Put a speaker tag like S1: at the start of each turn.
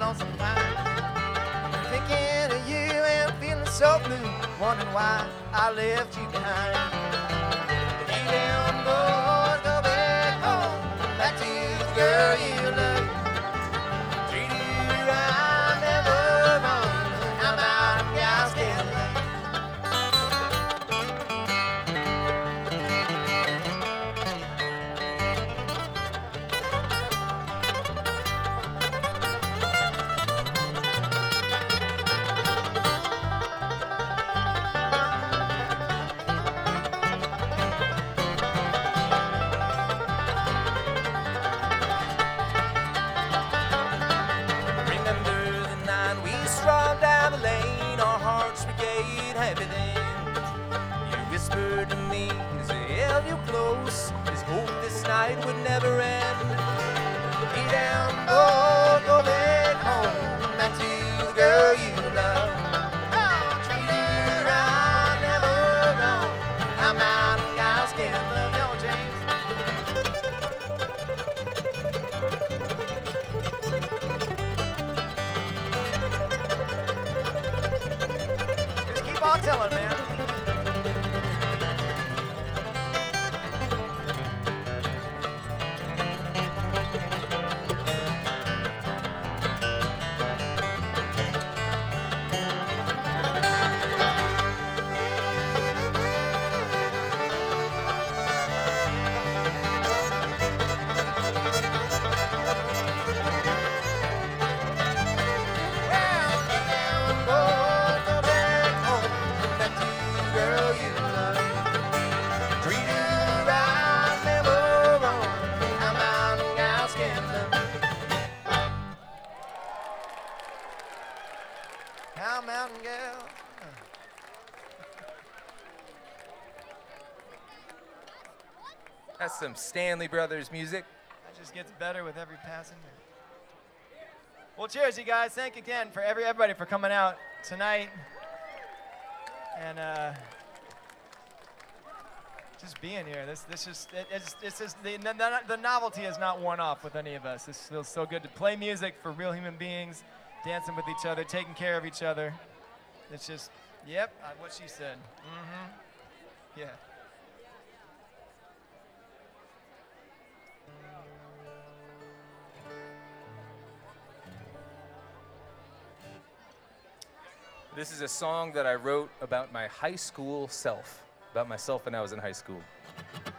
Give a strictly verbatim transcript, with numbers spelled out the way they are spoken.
S1: on some wine. Thinking of you and feeling so blue, wondering why I left you behind. You damn boys, go back home, back to the girl you love. Treat you right, never wrong. How mountain guys can love. Whispered to me as I held you close, his hope this night would never end. Lay down, boy, go back home, back to the girl you love. Oh, treat her right, never wrong. How mountain guys can love you, James. Just keep on telling, man. Mountain girl.
S2: That's some Stanley Brothers music.
S1: That just gets better with every passing day. Well, cheers, you guys. Thank you again for every everybody for coming out tonight and uh, just being here. This this just it, it's it's just the, the the novelty has not worn off with any of us. This feels so good to play music for real human beings, dancing with each other, taking care of each other. It's just, yep, uh, what she said. Mm-hmm. Yeah.
S2: This is a song that I wrote about my high school self, about myself when I was in high school.